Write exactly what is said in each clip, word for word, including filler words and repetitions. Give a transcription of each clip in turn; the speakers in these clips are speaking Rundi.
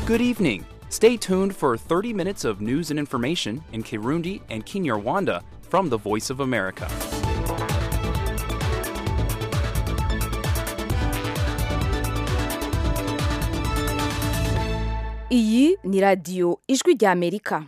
Good evening. Stay tuned for thirty minutes of news and information in Kirundi and Kinyarwanda from the Voice of America. Iyi ni radiyo ijwi rya Amerika.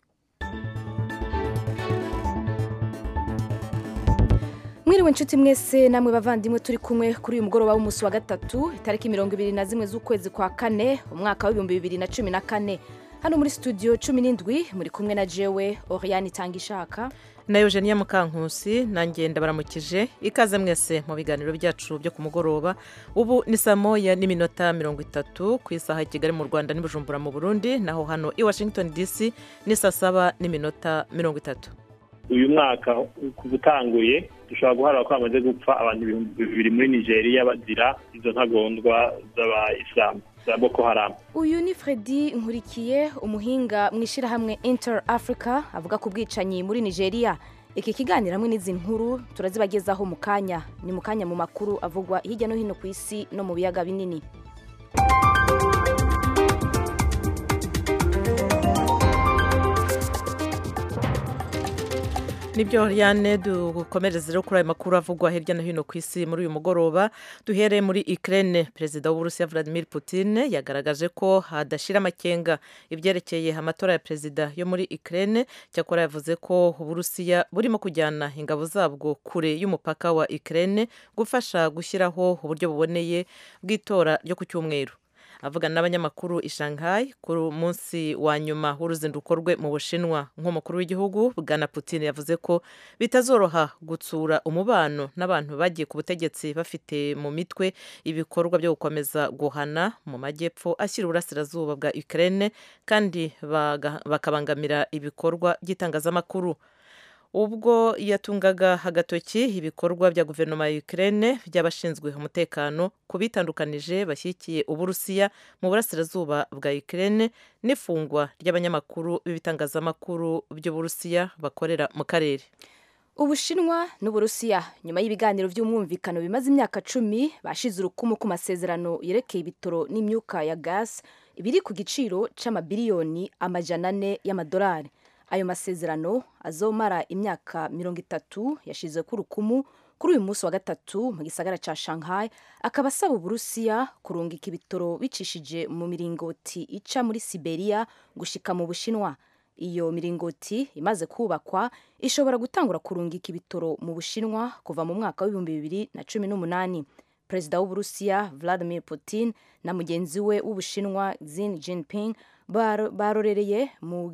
Mwiriwe nshuti mwese namwe bavandimwe turi kumwe kuri uyu mugoroba w'umunsi wa gatatu itariki mirongo ibiri na zimwe z'ukwezi kwa kane umwaka w'ibihumbi bibiri na cumi na kane. Hano muri studio cumi n'indwi muri kumwe na jewe Oriane Tangishaka na Eugenia Mukankusi nanjye ndabaramukije ikaze mwese mu biganiro byacu byo ku mugoroba. Ubu ni saa moya n'iminota mirongo itatu ku isaha i Kigali mu Rwanda n'Ibujumbura mu Burundi, naho hano i Washington D C ni saa saba n'iminota mirongo itatu. Uyu mwaka kubutanguye dushobora guharura ko hamaze gupfa abantu ibihumbi bibiri muri Nigeria bazira izo ntagondwa z'abayisilamu za Boko Haram. Uyu ni Fredy Nkurikiye, umuhinga mwishira hamwe Inter Africa, avuga ku bwicanyi muri Nigeria. Iki kiganiro hamwe n'izi nkuru turazibagezaho mu kanya, ni mu kanya mu makuru avugwa hirya no hino ku isi no mu biyaga binini. Nibyo Oriane, dukomereze rero kuri aya makuru avugwa hirya no hino ku isi muri uyu mugoroba. Duhere muri Ukraine. Perezida w'Uburusiya Vladimir Putin yagaragaje ko hadashira amakenga ibyerekeye amatora ya perezida yo muri Ukraine. Cyakora yavuze ko Uburusiya burimo kujyana ingabo zabwo kure y'umupaka wa Ukraine gufasha gushyiraho uburyo buboneye bw'itora ryo ku cyumweru. Avugana n'abanyamakuru i Shanghai ku munsi wa nyuma w'uruzinduko rwe mu Bushinwa nk'umukuru w'igihugu, Bwana Putin yavuze ko bitazoroha gutsura umubano n'abantu bagiye ku butegetsi bafite mu mitwe ibikorwa byo gukomeza guhana mu majyepfo ashyira uburasirazuba bwa Ukraine kandi bakabangamira ibikorwa by'itangazamakuru. Ubwo yatungaga agatoki ibikorwa bya guverinoma ya Ukraine by'abashinzwe umutekano kubitandukanije bashyikiye Uburusiya mu burasirazuba bwa Ukraine n'ifungwa ry'abanyamakuru b'ibitangazamakuru by'Uburusiya bakorera mu karere. Ubushinwa n'Uburusiya nyuma y'ibiganiro by'umwumvikano bimaze imyaka cumi bashize urukumu ku masezerano yerekeye ibitoro n'imyuka ya gas ibiri ku giciro c'amabiliyoni amajana ane y'amadolari. Ayo masezerano azomara imyaka mirongo itatu yashize ku rukumu kuri uyu munsi wa gatatu mu gisagara ca Shanghai, akaba asaba Uburusiya kurungika ibitoro bicishije mu miringoti ica muri Siberia gushika mu Bushinwa. Iyo miringoti imaze kubakwa ishobora gutangura kurungika ibitoro mu Bushinwa kuva mu mwaka w'ibihumbi bibiri na cumi n'umunani. Perezida w'Uburusiya Vladimir Putin na mugenzi we w'Ubushinwa Xi Jinping barorereye mu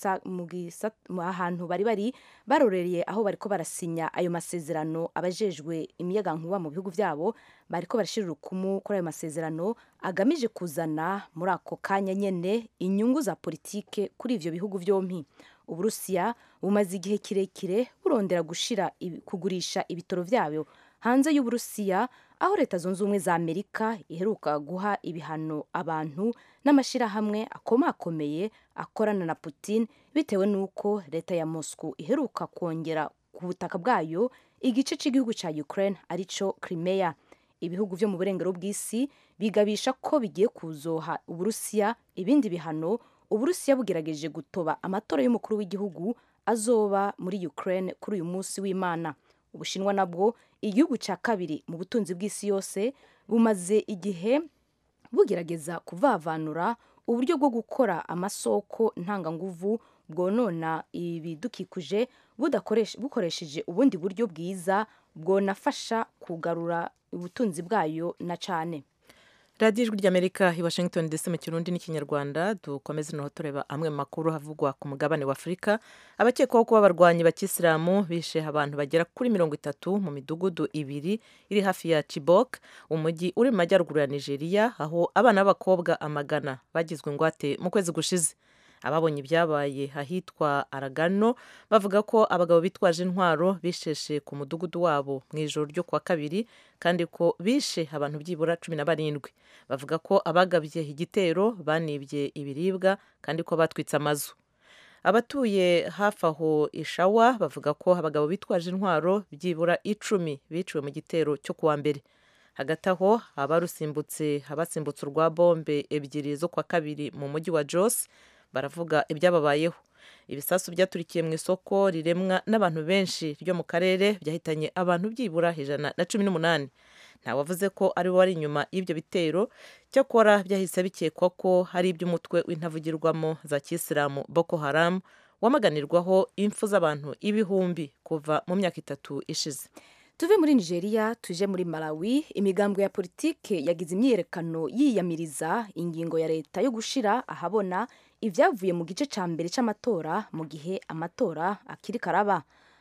ahantu bari bari barorereye aho bariko barasinya ayo masezerano. Abajejwe imiyagankuba mu bihugu byabo bariko barashira urukumu kuri ayo masezerano agamije kuzana muri ako kanya nyene inyungu za politike kuri ivyo bihugu byompi. Uburusiya bumaze igihe kirekire burondera gushira kugurisha ibitoro vyabo hanze y'Uburusiya, aho leta zunze ubumwe za Amerika iheruka guha ibihano abantu n'amashirahamwe akomakomeye akorana na Putin bitewe n'uko leta ya Moscow iheruka kongera ku butaka bwayo igice cy'igihugu cya Ukraine arico Crimea. Ibihugu byo mu burengero bw'isi bigabisha ko bigiye kuzoha Uburusiya ibindi bihano Uburusiya bugerageje gutoba amatora y'umukuru w'igihugu azoba muri Ukraine kuri uyu munsi w'Imana. Ubushinwa nabwo igihugu cya kabiri mu butunzi bw'isi yose bumaze igihe bugerageza kuvavanura uburyo bwo gukora amasoko ntanganguvu bwonona ibidukikuje bukoresheje ubundi buryo bwiza bwonafasha kugarura ubutunzi bwayo na cane. Radio Ijwi ry'Amerika i Washington D C mu Kirundi n'Ikinyarwanda. Dukomeze no tureba amwe makuru havugwa ku mugabane wa Afrika. Abakekwaho kuba abarwanyi bakisilamu bishe abantu bagera kuri mirongo itatu mu midugudu ibiri iri hafi ya Chibok, umujyi uri mu majyaruguru ya Nigeria, aho abana b'abakobwa amagana bagizwe ingwate mu kwezi gushize. Ababonye ibyabaye ahitwa Aragano bavuga ko abagabo bitwaje intwaro bisheshe ku mudugudu wabo mu ijoro ryo kwa kabiri, kandi ko bishe abantu byibura cumi na barindwi. Bavuga ko abagabye igitero banibye ibiribwa kandi ko batwitse amazu. Abatuye hafi aho Ishawa bavuga ko abagabo bitwaje intwaro byibura icumi biciwe mu gitero cyo kuwa mbere. hagati aho abarusimbutse abasimbutse urwa bombe ebyiri zo kwa kabiri mu mujyi wa Jos baravuga ibyababayeho. Ibisasu byaturikiye mu isoko riremwa n'abantu benshi ryo mu karere byahitanye abantu byibura ijana na cumi n'umunani. Ntawavuze ko ari we wari inyuma y'ibyo bitero, cyakora byahise bikekwa ko hari iby'umutwe w'intavugirwamo za kisilamu Boko Haram wamaganirwaho impfu z'abantu ibihumbi kuva mu myaka itatu ishize. Tuve muri Nigeria tuje muri Malawi. Imigambwe ya politike yagize imyiyerekano yiyamiriza ingingo ya leta yo gushira ahabona ibyavuye mu gice ca mbere c'amatora mu gihe amatora akiri karaba.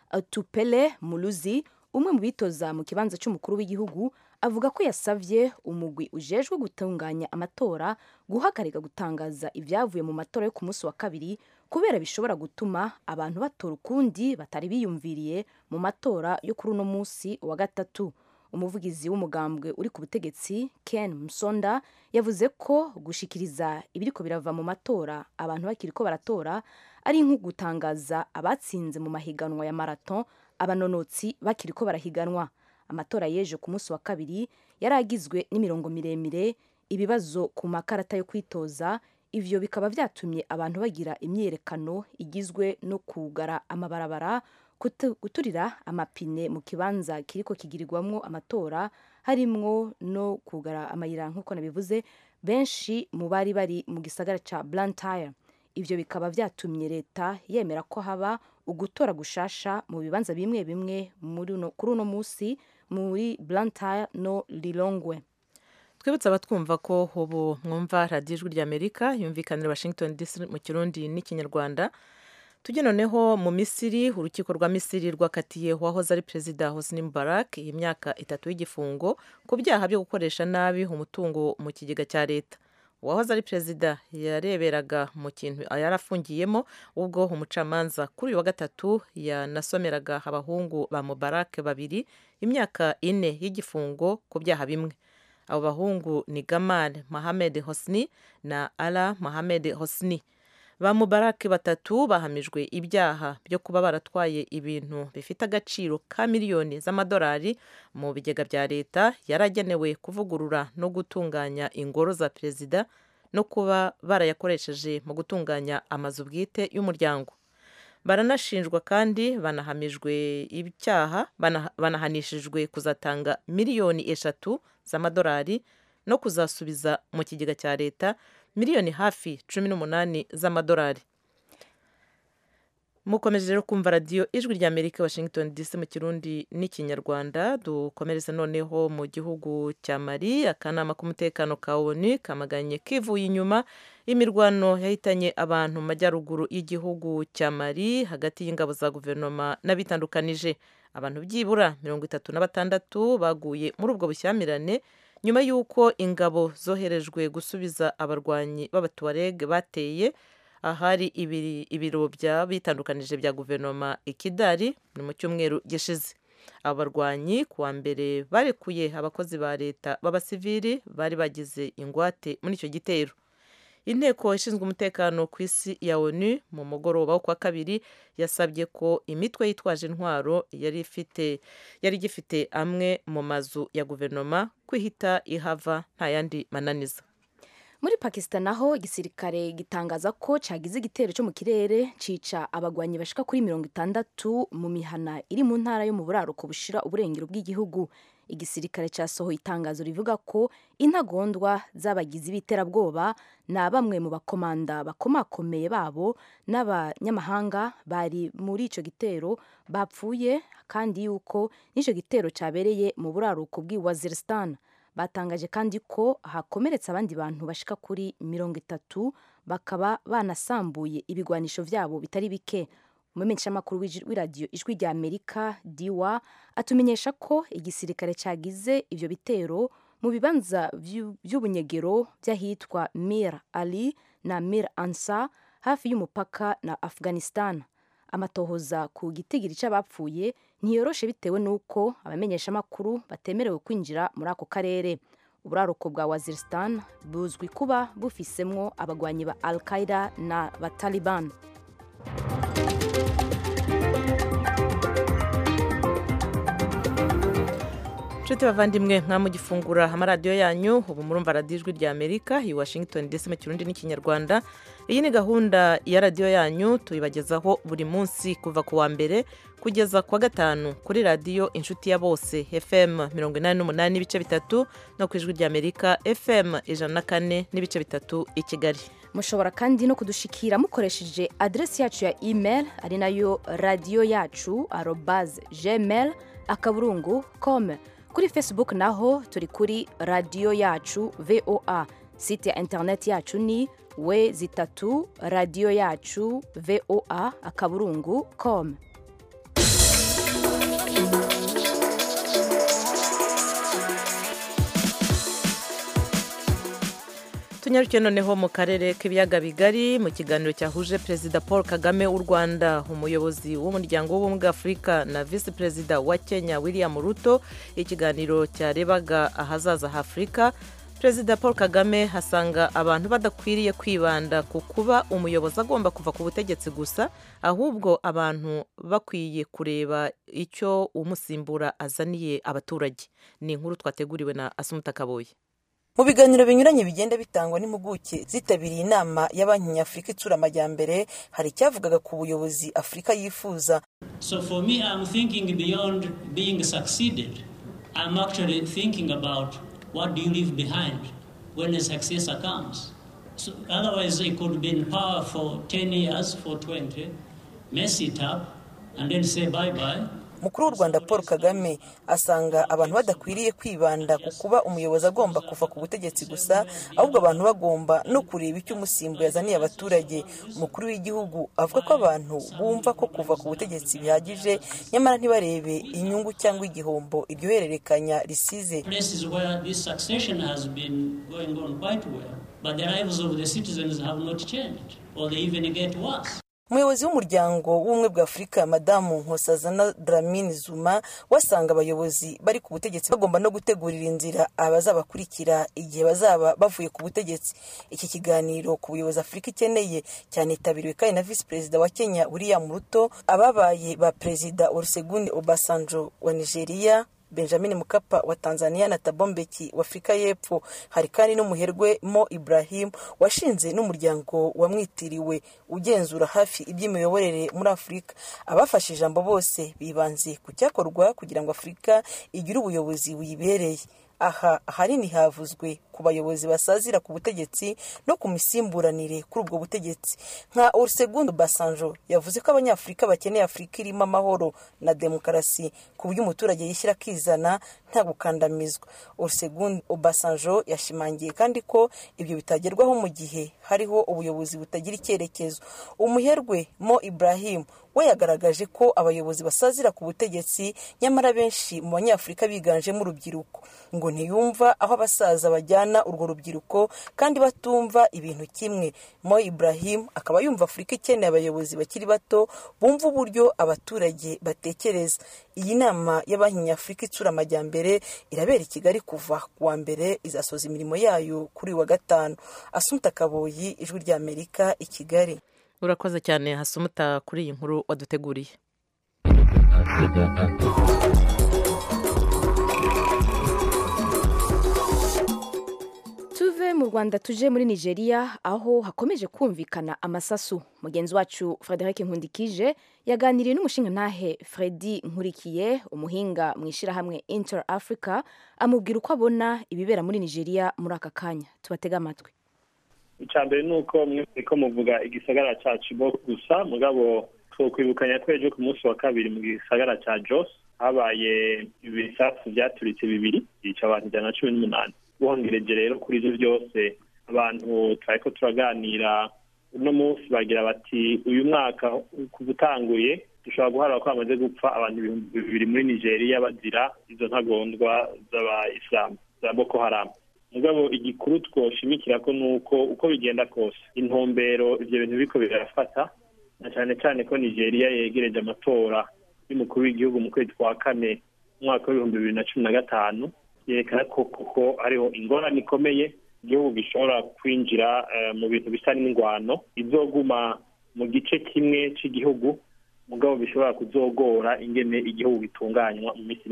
Tupele Muluzi, umwe mu bitoza mu kibanza cy'umukuru w'igihugu, avuga ko yasavye umugwi ujejwe gutunganya amatora guhagarika gutangaza ibyavuye mu matora yo ku munsi wa kabiri kubera bishobora gutuma abantu batora ukundi batari biyumviriye mu matora yo kuri uno munsi wa gatatu. Umuvugizi w'umugambwe uri ku butegetsi Ken Msonda yavuze ko gushikiriza ibiriko birava mu matora abantu bakiriko baratora ari nko gutangaza abatsinze mu mahiganwa ya marathon abanonotsi bakiriko barahiganwa. Amatora yeje ku munsi wa kabiri yaragizwe n'imirongo miremire, ibibazo ku makarata yo kwitoza. Ivyo bikaba vyatumye abantu bagira imyerekano igizwe no kugara amabarabara, guturira amapine mu kibanza kiriko kigirirwamwo amatora, harimwo no kugara amayira nk'uko nabivuze. Benshi mu bari bari mu gisagara ca Blantyre. Ivyo bikaba vyatumye leta yemera ko haba ugutora gushasha mu bibanza bimwe bimwe muri uno kuri uno musi muri Blantyre no Lilongwe. Twibutsa abatwumva ko ubu mwumva radiyo ijwi ry'Amerika yumvikanira Washington D C mu Kirundi n'Ikinyarwanda. Tujye noneho mu Misiri. Urukiko rwa Misiri rwakatiye uwahoze ari perezida Hosni Mubarak imyaka itatu y'igifungo ku byaha byo gukoresha nabi umutungo mu kigega cya leta. Uwahoze ari perezida yareberaga mu kintu yarafungiyemo ubwo umucamanza kuri uyu wa gatatu yanasomeraga abahungu ba Mubarak babiri imyaka ine y'igifungo ku byaha bimwe. Abo bahungu ni Gamal Mohamed Hosni na Ala Mohamed Hosni. Ba Mubarak batatu bahamijwe ibyaha byo kuba baratwaye ibintu bifite agaciro ka miliyoni z'amadolari mu bigega bya leta yaragenewe kuvugurura no gutunganya ingoro za perezida no kuba barayakoresheje mu gutunganya amazu bwite y'umuryango. Baranashinjwa kandi banahamijwe ibyaha banahanishijwe kuzatanga miliyoni eshatu z'amadolari no kuzasubiza mu kigega cya leta miliyoni hafi cumi n'umunani z'amadolari. Mukomeje rero kumva radiyo ijwi ry'Amerika Washington D C mu Kirundi n'Ikinyarwanda. Dukomereza noneho mu gihugu cya Mali. Akanama k'umutekano ka ONU kamaganye kivuye inyuma imirwano yahitanye abantu mu majyaruguru y'igihugu cya Mali hagati y'ingabo za guverinoma n'abitandukanije. Abantu byibura mirongo itatu na batandatu baguye muri ubwo bushyamirane nyuma y'uko ingabo zoherejwe gusubiza abarwanyi b'Abatuareg bateye ahari ibiro bya bitandukanije bya guverinoma ikidari ni mu cyumweru gishize. Abo barwanyi kuwa mbere barekuye abakozi ba leta b'abasivili bari bagize ingwate muri icyo gitero. Inteko ishinzwe umutekano ku isi ya ONU mu mugoroba wo kwa kabiri yasabye ko imitwe yitwaje intwaro yari ifite yari gifite amwe mu mazu ya guverinoma kwihita ihava nta yandi mananiza. Muri Pakistan naho igisirikare gitangaza ko cagize igitero cyo mu kirere cica abagwanyi bashika kuri mirongo itandatu mu mihana iri mu ntara yo mu buraruko bushira uburengero bw'igihugu. Igisirikare cyasohoye itangazo rivuga ko intagondwa z'abagizi b'iterabwoba na bamwe mu bakomanda bakomakomeye babo n'abanyamahanga bari muri ico gitero bapfuye, kandi yuko n'ico gitero cyabereye mu buraruko bw'i Waziristan. Batangaje kandi ko hakomeretse abandi bantu bashika kuri mirongo itatu, bakaba banasambuye ibigwanisho vyabo bitari bike. Umumenyeshamakuru w'iradiyo ijwi rya Amerika Diwa atumenyesha ko igisirikare cagize ivyo bitero mu bibanza vy'ubunyegero vy'ahitwa Mir Ali na Mir Ansa hafi y'umupaka na Afghanistan. Amatohoza ku gitigiri c'abapfuye ntiyoroshe bitewe nuko abamenyeshamakuru batemerewe kwinjira muri ako karere. Uburaruko bwa Waziristan buzwi kuba bufisemwo abagwanyi ba Al-Qaeda na ba Taliban. nshuti bavandimwe mwamugifungura amaradiyo yanyu ubu murumva radiyo ijwi rya amerika i washington dc mu kirundi n'ikinyarwanda. iyi ni gahunda ya radiyo yanyu tuyibagezaho buri munsi kuva ku wa mbere kugeza ku wa gatanu kuri radiyo inshuti ya bose fm mirongo inani n'umunani n'ibice bitatu no ku ijwi rya amerika fm ijana na kane n'ibice bitatu i kigali. mushobora kandi no kudushikira mukoresheje adresi yacu ya email ari nayo radiyo yacu arobase gmail akaburungu com. kuri facebook naho turi kuri radiyo yacu voa. site ya internet yacu ni we zitatu radiyo yacu voa akaburungu com. tunyarukiye noneho mu karere k'ibiyaga bigari mu kiganiro cyahuje perezida Paul Kagame w'u Rwanda, umuyobozi w'umuryango w'ubumwe bwa Afurika na visi perezida wa Kenya William Ruto. ikiganiro cyarebaga ahazaza ha Afurika. Perezida Paul Kagame hasanga abantu badakwiriye kwibanda ku kuba umuyobozi agomba kuva ku butegetsi gusa, ahubwo abantu bakwiye kureba icyo umusimbura azaniye abaturage. ni inkuru twateguriwe na Asumuta Kaboyi. mu biganiro binyuranye bigenda bitangwa n'impuguke zitabiriye inama ya banki nyafurika itsura amajyambere, hari icyavugaga ku buyobozi Afurika yifuza. So for me, I'm thinking beyond being succeeded. I'm actually thinking about what do you leave behind when a successor comes. So otherwise it could be in power for ten years, for twenty, mess it up and then say bye bye. Mukuru w'u Rwanda Paul Kagame asanga abantu badakwiriye kwibanda ku kuba umuyobozi agomba kuva ku butegetsi gusa, ahubwo abantu bagomba no kureba icyo umusimbo yazaniye abaturage. Umukuru w'igihugu avuga ko abantu bumva ko kuva ku butegetsi bihagije, nyamara ntibarebe inyungu cyangwa igihombo iryo hererekanya risize. Places where this succession has been going on quite well, but the lives of the citizens have not changed, or they even get worse. Umuyobozi w'umuryango w'ubumwe bwa Afurika Madamu Nkosazana Dlamini Zuma wasanga abayobozi bari ku butegetsi bagomba no gutegurira inzira abazabakurikira igihe bazaba bavuye ku butegetsi. Iki kiganiro ku buyobozi Afurika ikeneye cyane itabiriwe kandi na visi perezida wa Kenya William Ruto, ababaye ba perezida Olusegun Obasanjo wa Nigeria, Benjamin Mkapa wa Tanzania na Thabo Mbeki wa Afrika y'Epfo. Hari kandi n'umuherwe Mo Ibrahim washinze n'umuryango wamwitiriwe ugenzura hafi iby'imiyoborere muri Afurika. Abafashe ijambo bose bibanze ku cyakorwa kugira ngo Afurika igire ubuyobozi buyibereye. Aha ahanini havuzwe ku bayobozi basazira ku butegetsi no ku misimburanire kuri ubwo butegetsi. Nka Olusegun Obasanjo yavuze ko abanyafurika bakeneye Afurika irimo amahoro na demokarasi ku buryo umuturage yishyira akizana nta gukandamizwa. Olusegun Obasanjo yashimangiye kandi ko ibyo bitagerwaho mu gihe hariho ubuyobozi butagira icyerekezo. Umuherwe Mo Ibrahim we yagaragaje ko abayobozi basazira ku butegetsi, nyamara benshi mu banyafurika biganjemo urubyiruko, ngo ntiyumva aho abasaza bajyana urwo rubyiruko kandi batumva ibintu kimwe. Mo Ibrahim akaba yumva Afurika ikeneye abayobozi bakiri bato bumva uburyo abaturage batekereza. Iyi nama ya banki nyafurika itsura amajyambere irabera i Kigali kuva ku wa mbere, izasoza imirimo yayo kuri wa gatanu. Asumuta Kaboyi, ijwi rya Amerika, i Kigali. Urakoze cyane Hasumuta kuri iyi nkuru waduteguriye. Tuve mu Rwanda tuje muri Nigeria aho hakomeje kumvikana amasasu. Mugenzi wacu Frederic Nkundikije yaganiriye n'umushingantahe Fredy Nkurikiye, umuhinga mu ishirahamwe Inter Africa, amubwira uko abona ibibera muri Nigeria muri aka kanya. Tubatega amatwi. Icyambere nuko mwiko muvuga igisagara ca Chibok gusa, mugabo twokwibukanya tweje ku munsi wa kabiri mu gisagara ca Jos habaye ibisasu byaturitse bibiri yica abantu ijana na cumi n'umunani. Buhongereje rero kuri ivyo byose abantu twariko turaganira uno munsi bagira bati uyu mwaka kubutanguye dushobora guharura ko hamaze gupfa abantu ibihumbi bibiri muri Nigeria bazira izo ntagondwa z'abayisilamu za Boko Haram. Mugabo igikuru twoshimikira ko nuko uko bigenda kose intumbero ivyo bintu biko birafata, na cyane cyane ko Nigeria yegereje amatora y'umukuru w'igihugu mu kwezi kwa kane umwaka w'ibihumbi bibiri na cumi na gatanu, yerekana ko kuko ariho ingorane ikomeye igihugu gishobora kwinjira uh, mu bintu bisa n'ingwano izoguma mu gice kimwe cy'igihugu, mugabo bishobora kuzogora ingene igihugu gitunganywa mu minsi imbere.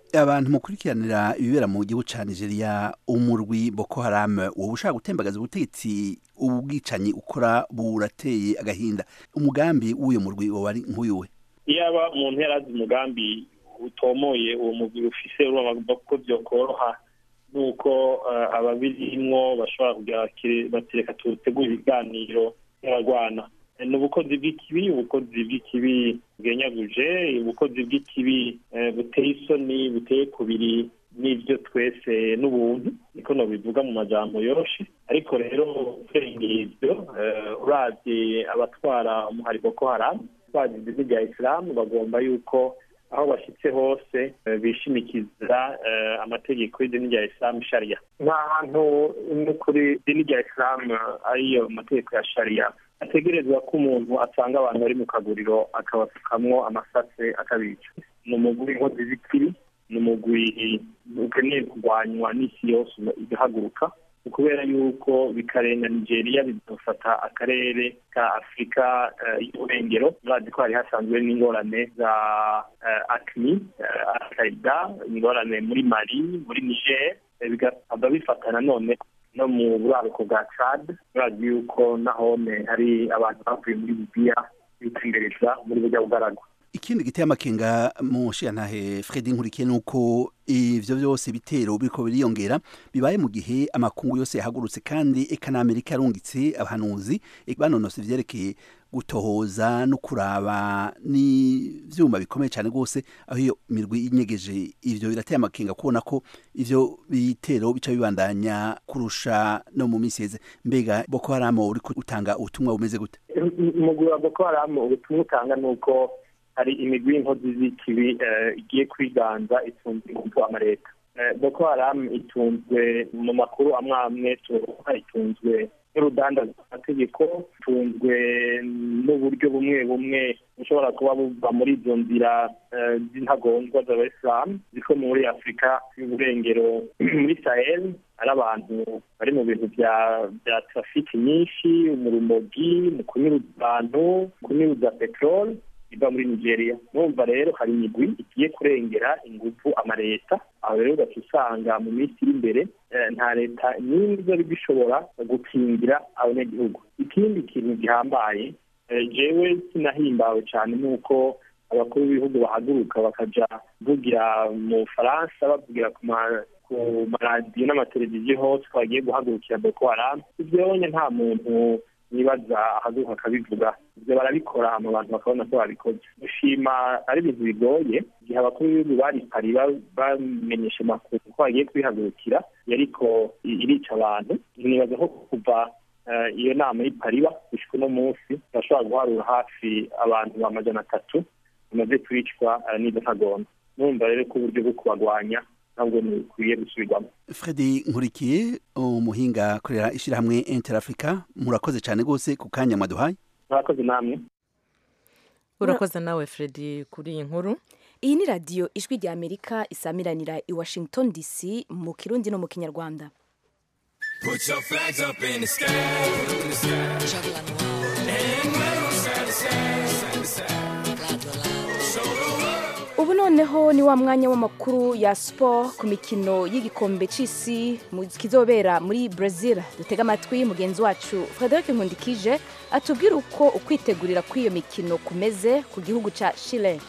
abantu mukurikiranira ibibera mu gihugu ca Nigeria umurwi Boko Haram wowe ushaka gutembagaza ubutegetsi ubwicanyi ukora burateye agahinda umugambi w'uyo murwi wo wari nk'uyuwe iyaba umuntu yarazi umugambi utomoye uwo murwi ufise urumva ko byokoroha nuko uh, ababirimwo bashobora kugira batereka tutegura ibiganiro y'abagwana n'ubukozi bw'ikibi ubukozi bw'ikibi bwenyaguje ubukozi bw'ikibi buteye isoni buteye kubiri n'ibyo twese n'ubuntu niko no bivuga mu majambo yoroshe ariko rero urengeye ibyo uravye abatwara umuhari Boko Haram bagize ibya Islam bagomba yuko aho bashitse hose bishimikiza amategeko y'idini rya Islam Sharia nk'ahantu kuri idini rya Islam ariyo mategeko ya Sharia ategerezwa ko umuntu asanga abantu bari mu kaguriro akabasukamwo amasase akabica ni umugwi inkozi z'ikibi ni umugwi ukeneye kurwanywa n'isi yose igahaguruka kubera yuko bikarenga Nigeria bidufata akarere ka Afrika y'uburengero murazi ko hari hasanzwe n'ingorane za Acmi Al-Qaeda ingorane muri Mali muri Niger bigaba bifatana none no mu buraruko bwa Chad murazi yuko nahone hari abantu bavuye muri Libya bitembereza muri burya bugaragwa ikindi giteye amakenga mu shantahe Fredy Nkurikiye nuko ivyo byose bitero biriko biriyongera bibaye mu gihe amakungu yose yahagurutse kandi eka na Amerika yarungitse abahanuzi banonose vyerekeye gutohoza no kuraba ni vyuma bikomeye cyane gose aho iyo mirwi inyegeje ivyo birateye amakenga kubona ko ivyo bitero bica bibandanya kurusha no mu miseze mbega Boko Haram uri gutanga ubutumwa bumeze gute umugwi wa Boko Haram ubutumwa utanga nuko hari imigwi y'inkozi z'ikibi igiye kwiganza itunzwe ku amareta Boko Haram itunzwe mu makuru amwe amwe turuha itunzwe n'urudanda rw'amategeko itunzwe n'uburyo bumwe bumwe bushobora kuba buva muri izo nzira z'intagondwa z'abayisilamu ziko muri Afurika y'uburengero muri Sahel ari abantu bari mu bintu bya bya trafiki nyinshi umurumogi mu kunyuruza abantu kunyuruza peteroli iba muri Nigeria numva rero hari imigwi igiye kurengera ingufu amareta aho rero ugasanga mu minsi iri imbere nta leta n'imwe ari bishobora gukingira abanyagihugu ikindi kintu gihambaye jewe sinahimbawe cyane nuko abakuru b'ibihugu bahaguruka bakaja vugira mu Faransa bavugira ku maradiyo n'amateleviziyo hose ko bagiye guhagurukira Boko Haram ivyo nta muntu nibaza ahaguruka akabivuga ibyo barabikora mu bantu bakabona ko babikoze gushima ari ibintu bigoye igihe abakuru b'ibihugu bari pari bamenyesha amakuru ko bagiye kwihagurukira yariko irica abantu nibaza ko kuva iyo nama y'ipariba gushika uno munsi bashobora guharura hafi abantu amajana atatu bamaze kwicwa n'izo ntagondwa numva rero ko uburyo bwo kubagwanya ntabwo nikwiye gusubirwamo Fredy Nkurikiye umuhinga korera ishirahamwe Interafrica murakoze cyane gose ku kanya mwaduhaye murakoze namwe urakoze nawe Fredy kuri iyi nkuru iyi ni radio ijwi rya Amerika isamiranira i Washington D C mu Kirundi no mu Kinyarwanda Put your flags up in the sky, up in the sky. And wave side to side, side to side. Show the world. Ubu noneho ni wa mwanya w'amakuru ya sport ku mikino y'igikombe c'isi kizobera muri Brazil dutega amatwi mugenzi wacu Frederic Nkundikije atubwira uko ukwitegurira kw'iyo mikino kumeze ku gihugu ca Chile.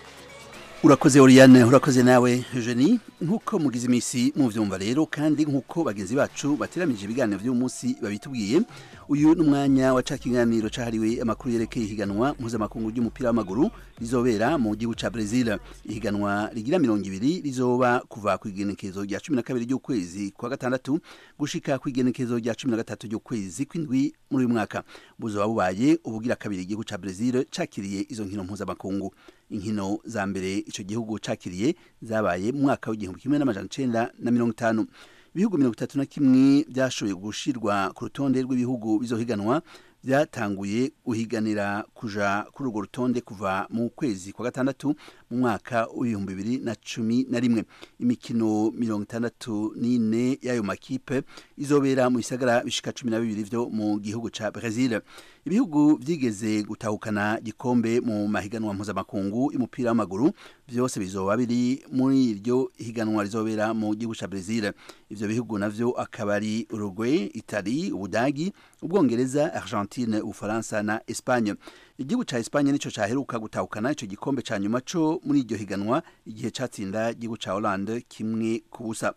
Urakoze Oriane urakoze nawe Eugenie nkuko mugize imisi mu vyumva rero kandi nkuko bagenzi bacu bateramije ibiganiro vy'uyu munsi babitubwiye uyu numwanya wa cakiganiro cahariwe amakuru yerekeye higanwa mpuzamakungu ry'umupira w'amaguru rizobera mu gihugu ca Brazil ihiganwa rigira mirongo ibiri rizoba kuva ku igenekezo rya cumi na kabiri ry'ukwezi kwa gatandatu gushika ku igenekezo rya cumi na gatatu ry'ukwezi kw'indwi muri uyu mwaka buzoba bubaye ubugira kabiri igihugu ca Brazil cakiriye izo nkino mpuzamakungu inkino za mbere ico gihugu cakiriye zabaye mu mwaka w'igihumbi kimwe n'amajana icenda na mirongo itanu ibihugu mirongo itatu na kimwe byashoboye gushirwa ku rutonde rw'ibihugu bizohiganwa byatanguye guhiganira kuja kuri urwo rutonde kuva mu kwezi kwa gatandatu mu mwaka w'ibihumbi bibiri na cumi na rimwe imikino mirongo itandatu n'ine y'ayo makipe izobera mu bisagara bishika cumi na bibiri vyo mu gihugu ca Brazil ibihugu vyigeze gutahukana gikombe mu mahiganwa mpuzamakungu y'umupira w'amaguru byose bizoba biri muri iryo higanwa rizobera mu gihugu ca Brazil. Ivyo bihugu navyo akaba ari Uruguay, Italy, Ubudagi, Ubwongereza, Argentine, Ufaransa na Espagne. Igihugu ca Espagne nico caheruka gutahukana ico gikombe ca nyuma co muri iryo higanwa igihe catsinda igihugu ca Hollande kimwe ku busa.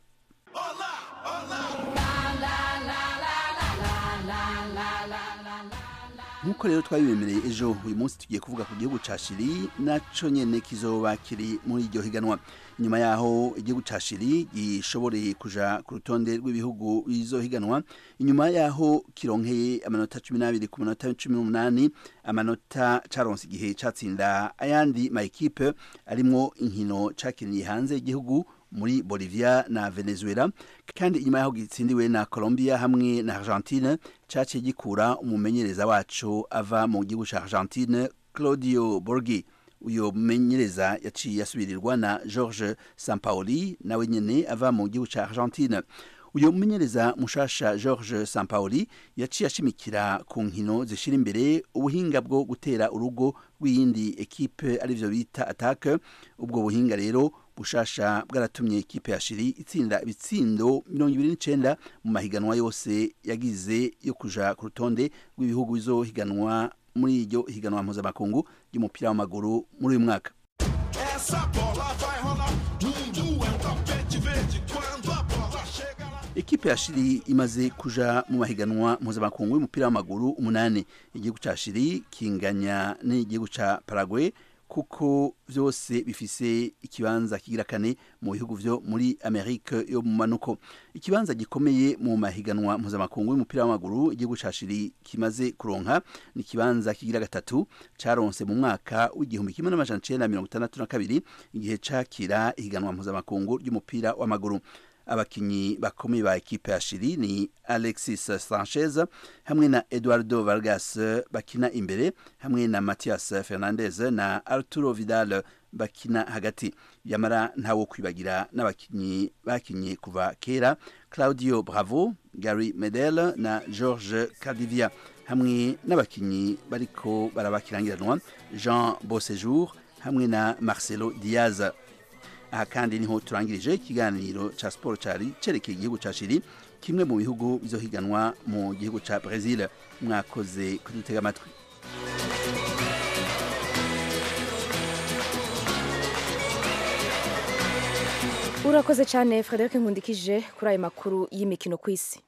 Nkuko rero twabibemereye ejo, uyu munsi tugiye kuvuga ku gihugu ca Chili naco nyene kizoba kiri muri iryo higanwa. Nyuma yaho igihugu ca Chili gishoboreye kuja ku rutonde rw'ibihugu bizohiganwa, inyuma yaho kironkeye amanota cumi n'abiri ku manota cumi n'umunani, amanota caronse igihe catsinda ayandi ma equipe arimwo inkino cakiniye hanze igihugu muri Bolivia na Venezuela, kandi inyuma yaho gitsindiwe na Colombia hamwe na Argentine, caciye gikura umumenyereza wacu ava mu gihugu ca Argentine, Claudio Borghi. Uyo mumenyereza yaciye yasubirirwa na Jorge Sampaoli nawe nyene ava mu gihugu ca Argentine. Uyo mumenyereza mushasha Jorge Sampaoli yaciye ashimikira ku nkino zishira imbere ubuhinga bwo gutera urugo rw'iyindi ekipe arivyo bita attaque. Ubwo buhinga rero bushasha bwaratumye ekipe ya Chili itsinda ibitsindo mirongo ibiri n'icenda mu mahiganwa yose yagize yo kuja ku rutonde rw'ibihugu bizohiganwa muri iryo higanwa mpuzamakungu ry'umupira w'amaguru muri uyu mwaka. Ekipe ya Chili imaze kuja mu mahiganwa mpuzamakungu y'umupira w'amaguru umunani. Igihugu ca Chili kinganya n'igihugu ca Paraguay kuko vyose bifise ikibanza kigira kane mu bihugu vyo muri Amerika yo mu manuko. Ikibanza gikomeye mu mahiganwa mpuzamakungu y'umupira w'amaguru igihugu ca Chili kimaze kuronka ni ikibanza kigira gatatu caronse mu mwaka w'igihumbi kimwe n'amajana icenda mirongo itandatu na kabiri igihe cakira ihiganwa mpuzamakungu ry'umupira w'amaguru. Abakinyi bakomeye ba ekipe ya Chili ni Alexis Sanchez hamwe na Eduardo Vargas bakina imbere, hamwe na Matias Fernandez na Arturo Vidal bakina hagati. Yamara ntawo kwibagira n'abakinyi bakinye kuva kera, Claudio Bravo, Gary Medel na George Cardivia, hamwe n'abakinyi bariko barabakirangiranwa Jean Beausejour hamwe na Marcelo Diaz. Aha kandi niho turangirije ikiganiro ca sport cari cerekeye igihugu ca Chili, kimwe mu bihugu bizohiganwa mu gihugu ca Brazil. Mwakoze kudutega amatwi. Urakoze cyane Frederic Nkundikije kuri ayo makuru y'imikino ku isi.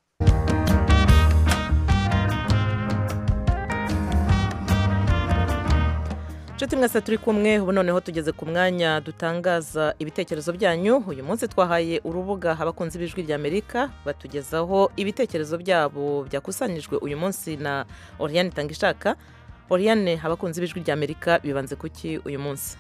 Nshuti mwese turi kumwe, ubu noneho tugeze ku mwanya dutangaza ibitekerezo byanyu. Uyu munsi twahaye urubuga abakunzi b'ijwi ry'Amerika batugezaho ibitekerezo byabo byakusanyijwe uyu munsi na Oriane Tangishaka. Oriane, abakunzi b'ijwi ry'Amerika bibanze kuki uyu munsi?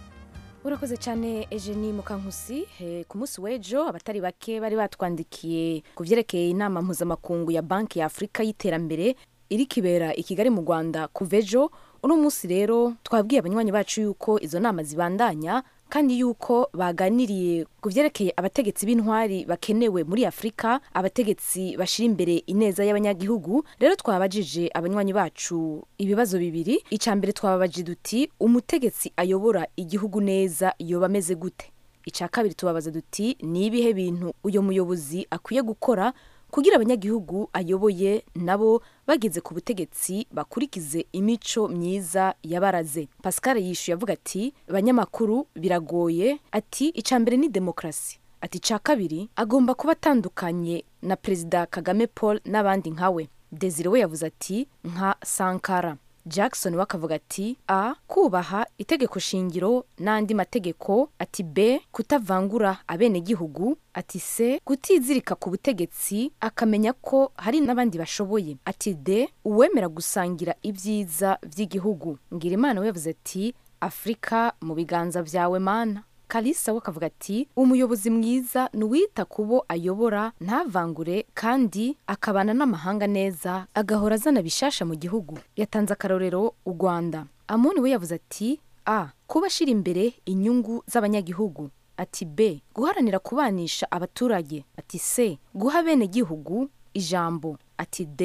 Urakoze cyane Eugenie Mukankusi. Ku munsi w'ejo abatari bake bari batwandikiye ku vyerekeye inama mpuzamakungu ya Banki ya Afrika y'iterambere iri kibera i Kigali mu Rwanda kuva ejo. Uno munsi rero twabwiye abanywanyi bacu yuko izo nama zibandanya kandi yuko baganiriye ku vyerekeye abategetsi b'intwari bakenewe muri Afrika, abategetsi bashira imbere ineza y'abanyagihugu. Rero twabajije abanywanyi bacu ibibazo bibiri. Icambere twababajije duti umutegetsi ayobora igihugu neza yoba ameze gute? Ica kabiri tubabaza duti ni ibihe bintu uyo muyobozi akwiye gukora kugira abanyagihugu ayoboye nabo bageze ku butegetsi bakurikize imico myiza yabaraze. Pascal yishuye avuga ati abanyamakuru biragoye, ati icambere ni demokrasi, ati ca kabiri agomba kuba atandukanye na Perezida Kagame Paul n'abandi nkawe. Desire we yavuze ati nka Sankara. Jackson wakavuga ati a kubaha itegeko shingiro n'andi mategeko, ati b kutavangura abene gihugu, ati c kutizirika ku butegetsi akamenya ko hari n'abandi bashoboye, ati d uwemera gusangira ibyiza by'igihugu. Ngirimana we yavuze ati Afrika mu biganza vyawe mana. Kalisa wakavuga ati umuyobozi mwiza nuwita kubo ayobora ntavangure kandi akabana n'amahanga neza agahora azana bishasha mu gihugu. Yatanze akarorero u Rwanda. Amoni we yavuze ati a kuba shira imbere inyungu z'abanyagihugu, ati b guharanira kubanisha abaturage, ati c guha bene gihugu ijambo, ati d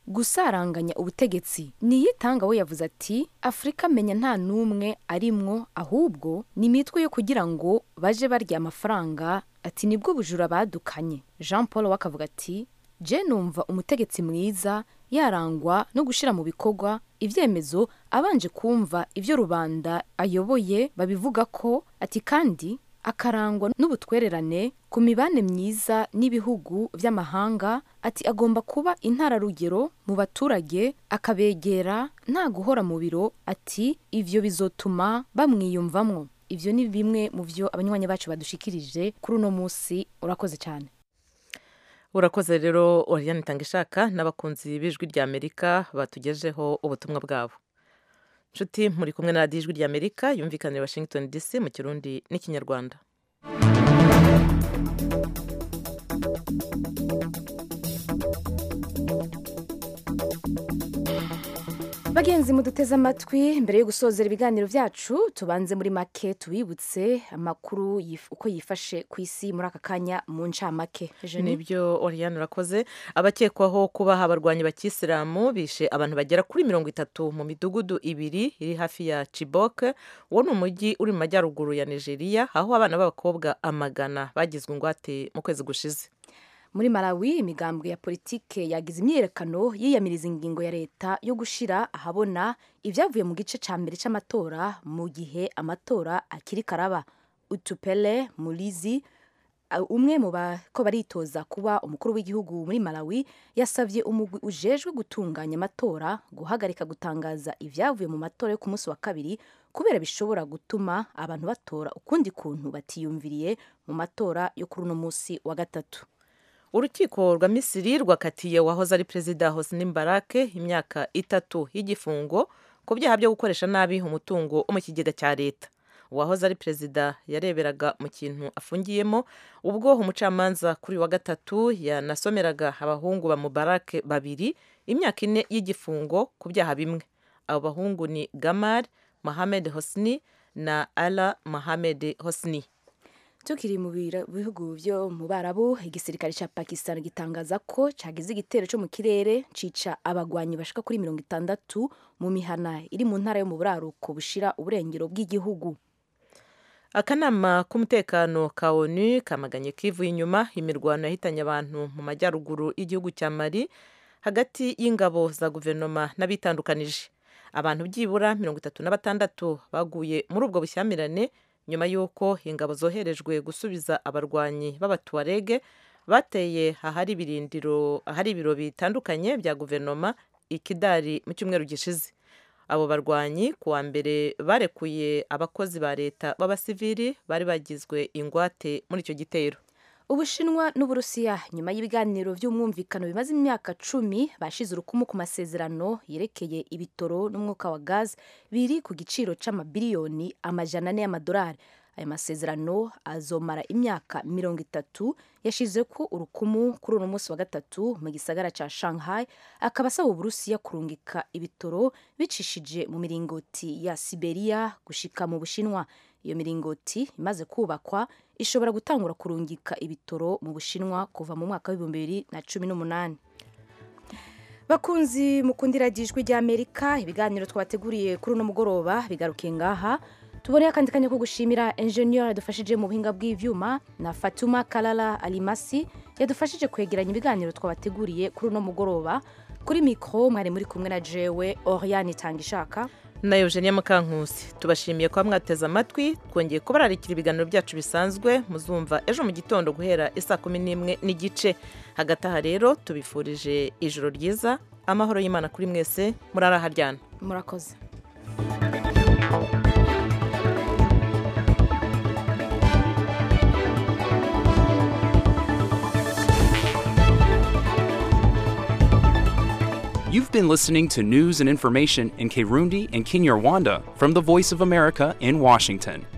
gusaranganya ubutegetsi. Niyitanga we yavuze ati Afrika menya nta numwe arimwo, ahubwo ni imitwe yo kugira ngo baje barya amafaranga, ati nibwo bujura badukanye. Jean Paul wakavuga ati je numva umutegetsi mwiza yarangwa no gushira mu bikorwa ivyemezo abanje kumva ivyo rubanda ayoboye babivuga ko, ati kandi akarangwa n'ubutwererane ku mibane myiza n'ibihugu vy'amahanga, ati agomba kuba intararugero mu baturage akabegera nta guhora mu biro, ati ivyo bizotuma bamwiyumvamwo. Ivyo ni bimwe mu vyo abanywanyi bacu badushikirije kuri uno musi. Urakoze cyane. Urakoze rero Oriane Tangishaka n'abakunzi b'ijwi rya Amerika batugejeho ubutumwa bwabo. Nshuti muri kumwe na radiyo ijwi rya Amerika yumvikanira Washington D C mu Kirundi n'Ikinyarwanda. Bagenzi muduteze amatwi, mbere yo gusozera ibiganiro vyacu tubanze muri make tubibutse amakuru yif, uko yifashe ku isi muri aka kanya mu ncamake. Nibyo Oriane urakoze. Abakekwaho kuba abarwanyi bakisilamu bishe abantu bagera kuri mirongo itatu mu midugudu ibiri iri hafi ya Chibok, wo ni umujyi uri mu majyaruguru ya Nigeria, aho abana b'abakobwa amagana bagizwe ingwate mu kwezi gushize. Muri Malawi imigambwe ya politike yagize imyerekano yiyamiriza ingingo ya leta yo gushira ahabona ivyavuye mu gice ca mbere c'amatora mu gihe amatora akiri karaba. Utupele Mulizi, umwe mu bako baritoza kuba umukuru w'igihugu muri Malawi, yasavye umugwi ujejwe gutunganya amatora guhagarika gutangaza ivyavuye mu matora yo ku munsi wa kabiri kubera bishobora gutuma abantu batora ukundi kuntu batiyumviriye mu matora yo kuri uno munsi wa gatatu. Urukiko rwa Misiri rwakatiye wahoze ari Perezida Hosni Mubarak imyaka itatu y'igifungo ku byaha byo gukoresha nabi umutungo wo mu kigega cya leta. Uwahoze ari Perezida yareberaga mu kintu afungiyemo ubwo umucamanza kuri wa gatatu yanasomeraga abahungu ba Mubarak babiri imyaka ine y'igifungo ku byaha bimwe. Abo bahungu ni Gamal Mohamed Hosni na Ala Mohamed Hosni. Tukiri mu bihugu byo mu Barabu, igisirikare ca Pakistan gitangaza ko cagize igitero cyo mu kirere cica abagwanyi bashika kuri mirongo itandatu mu mihana iri mu ntara yo mu buraruko bushira uburengero bw'igihugu. Akanama k'umutekano ka ONU kamaganye kivuye inyuma imirwano yahitanye abantu mu majyaruguru y'igihugu cya Mali hagati y'ingabo za guverinoma n'abitandukanije. Abantu byibura mirongo itatu na batandatu baguye muri ubwo bushyamirane nyuma y'uko ingabo zoherejwe gusubiza abarwanyi b'abatuarege bateye ahari ibirindiro ahari ibiro bitandukanye bya guverinoma ikidari mu cyumweru gishize. Abo barwanyi kuwa mbere barekuye abakozi ba leta b'abasivili bari bagizwe ingwate muri icyo gitero. Ubushinwa n'Uburusiya nyuma y'ibiganiro by'umwumvikano bimaze imyaka cumi bashize urukumu ku masezerano yerekeye ibitoro n'umwuka wa gaz biri ku giciro c'amabiliyoni amajana ane y'amadolari. Aya masezerano azomara imyaka mirongo itatu, yashize ko urukumu kuri uno munsi wa gatatu mu gisagara ca Shanghai, akaba asaba Uburusiya kurungika ibitoro bicishije mu miringoti ya Siberia gushika mu Bushinwa. Iyo miringoti imaze kubakwa ishobora gutangura kurungika ibitoro mu Bushinwa kuva mu mwaka w'ibihumbi bibiri na cumi n'umunani. Bakunzi mukundira ijwi rya Amerika, ibiganiro twabateguriye kuri uno mugoroba bigarukiye ngaha. Tuboneye akandi kanya ko gushimira engineer yadufashije mu buhinga bw'ivyuma na Fatuma Kalala Alimasi yadufashije kwegeranya ibiganiro twabateguriye kuri uno mugoroba. Kuri mikro mwari muri kumwe na jewe Oriane Tangishaka na Eugenia Mukankusi. Tubashimiye kwa mwateza amatwi, twongeye kubararikira ibiganiro byacu bisanzwe muzumva ejo mu gitondo guhera isa kumi n'imwe n'igice. Hagati aha rero tubifurije ijoro ryiza, amahoro y'Imana kuri mwese, murara haryana. Murakoze. You've been listening to news and information in Kirundi and Kinyarwanda from the Voice of America in Washington.